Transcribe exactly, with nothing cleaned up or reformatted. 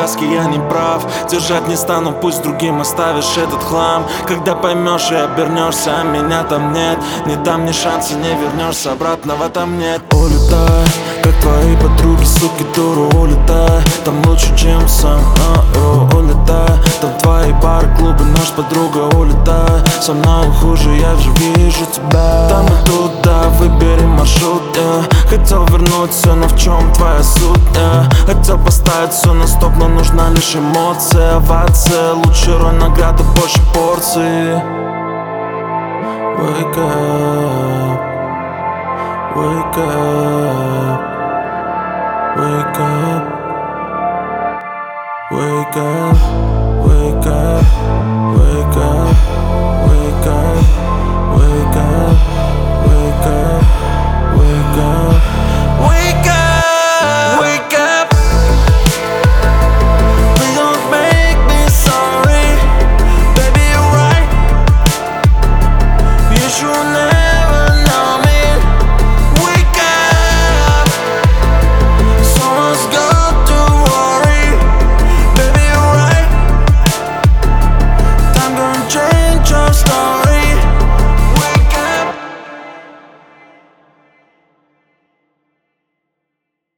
подсказки, я не прав. Держать не стану, пусть другим оставишь этот хлам. Когда поймешь и обернешься, а меня там нет. Не дам ни шанса, не вернешься, обратного там нет. Улетай, как твои подруги, суки, дуру, улетай. Там лучше, чем сам, а, улетай. Там твои бары, клубы, наш подруга, улетай. Со мной хуже, я же вижу тебя. Там и туда, выбери маршрут, yeah. Хотел вернуть все, но в чем твоя суть, yeah. Хотел поставить все на стоп, но нужна лишь эмоция. Овация, лучше роль награды, больше порций. Wake up, wake up, wake up, wake up, wake up, wake up, wake up.